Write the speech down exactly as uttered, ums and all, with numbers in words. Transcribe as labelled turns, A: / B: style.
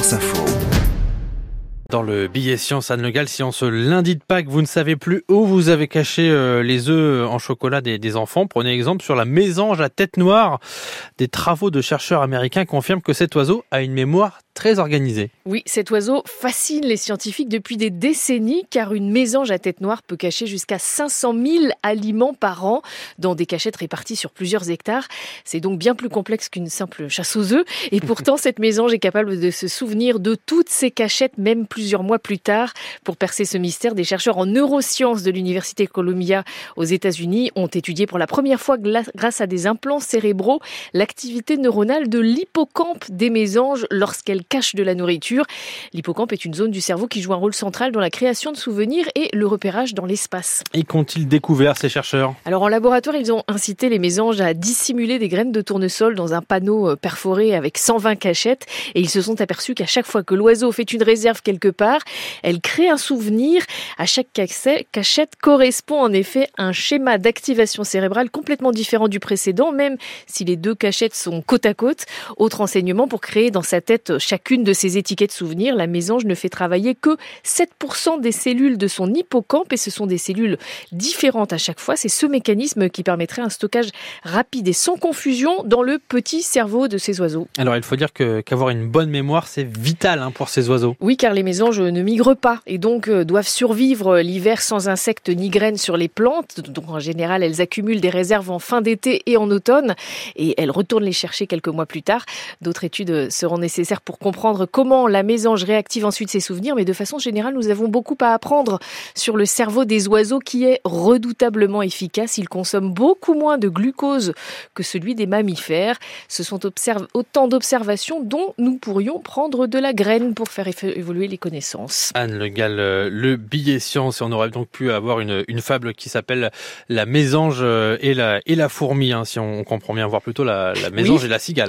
A: France Info.
B: Dans le billet science Anne Le Gall, si en ce lundi de Pâques, vous ne savez plus où vous avez caché euh, les œufs en chocolat des, des enfants, prenez exemple sur la mésange à tête noire. Des travaux de chercheurs américains confirment que cet oiseau a une mémoire très organisée.
C: Oui, cet oiseau fascine les scientifiques depuis des décennies, car une mésange à tête noire peut cacher jusqu'à cinq cent mille aliments par an dans des cachettes réparties sur plusieurs hectares. C'est donc bien plus complexe qu'une simple chasse aux œufs. Et pourtant, cette mésange est capable de se souvenir de toutes ces cachettes, même plusieurs mois plus tard. Pour percer ce mystère, des chercheurs en neurosciences de l'université Columbia aux États-Unis ont étudié pour la première fois, grâce à des implants cérébraux, l'activité neuronale de l'hippocampe des mésanges lorsqu'elles cachent de la nourriture. L'hippocampe est une zone du cerveau qui joue un rôle central dans la création de souvenirs et le repérage dans l'espace.
B: Et qu'ont-ils découvert, ces chercheurs ?
C: Alors en laboratoire, ils ont incité les mésanges à dissimuler des graines de tournesol dans un panneau perforé avec cent vingt cachettes, et ils se sont aperçus qu'à chaque fois que l'oiseau fait une réserve quelque part, elle crée un souvenir. À chaque cachette correspond en effet un schéma d'activation cérébrale complètement différent du précédent, même si les deux cachettes sont côte à côte. Autre enseignement, pour créer dans sa tête chacune de ces étiquettes souvenirs, la mésange ne fait travailler que sept pour cent des cellules de son hippocampe, et ce sont des cellules différentes à chaque fois. C'est ce mécanisme qui permettrait un stockage rapide et sans confusion dans le petit cerveau de ces oiseaux.
B: Alors il faut dire que, qu'avoir une bonne mémoire, c'est vital hein, pour ces oiseaux.
C: Oui, car les mésanges ne migrent pas et donc doivent survivre l'hiver sans insectes ni graines sur les plantes. Donc en général, elles accumulent des réserves en fin d'été et en automne, et elles retournent les chercher quelques mois plus tard. D'autres études seront nécessaires pour comprendre comment la mésange réactive ensuite ses souvenirs, mais de façon générale, nous avons beaucoup à apprendre sur le cerveau des oiseaux qui est redoutablement efficace. Il consomme beaucoup moins de glucose que celui des mammifères. Ce sont observe, autant d'observations dont nous pourrions prendre de la graine pour faire évoluer les connaissances.
B: Anne Le Gall, le billet science, et on aurait donc pu avoir une, une fable qui s'appelle La mésange et la, et la fourmi, hein, si on comprend bien, voire plutôt la, la mésange oui. et la cigale.